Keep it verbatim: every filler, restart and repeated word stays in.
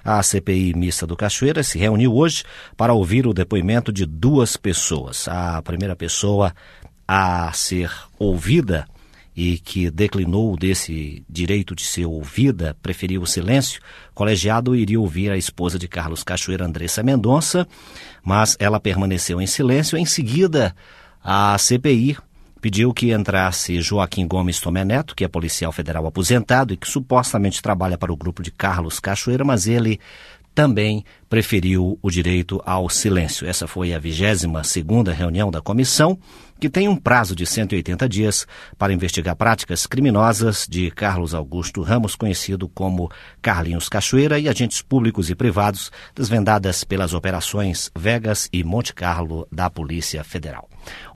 A C P I mista do Cachoeira se reuniu hoje para ouvir o depoimento de duas pessoas. A primeira pessoa a ser ouvida e que declinou desse direito de ser ouvida, preferiu o silêncio. O colegiado iria ouvir a esposa de Carlos Cachoeira, Andressa Mendonça, mas ela permaneceu em silêncio. Em seguida, a C P I pediu que entrasse Joaquim Gomes Tomé Neto, que é policial federal aposentado e que supostamente trabalha para o grupo de Carlos Cachoeira, mas ele também preferiu o direito ao silêncio. Essa foi a vigésima segunda reunião da comissão, que tem um prazo de cento e oitenta dias para investigar práticas criminosas de Carlos Augusto Ramos, conhecido como Carlinhos Cachoeira, e agentes públicos e privados desvendadas pelas operações Vegas e Monte Carlo da Polícia Federal.